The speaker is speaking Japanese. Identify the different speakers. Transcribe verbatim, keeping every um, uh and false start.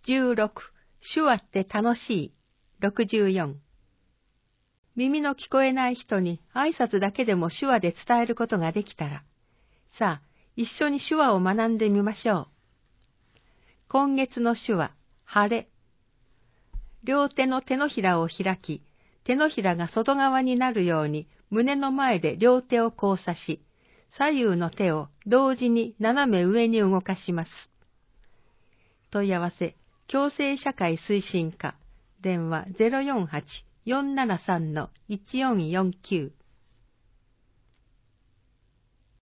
Speaker 1: じゅうろく、手話って楽しい。ろくじゅうよん。耳の聞こえない人に挨拶だけでも手話で伝えることができたら、さあ、一緒に手話を学んでみましょう。今月の手話、晴れ。両手の手のひらを開き、手のひらが外側になるように胸の前で両手を交差し、左右の手を同時に斜め上に動かします。問い合わせ、共生社会推進課、電話 ゼロよんはち よんななさん いちよんよんきゅう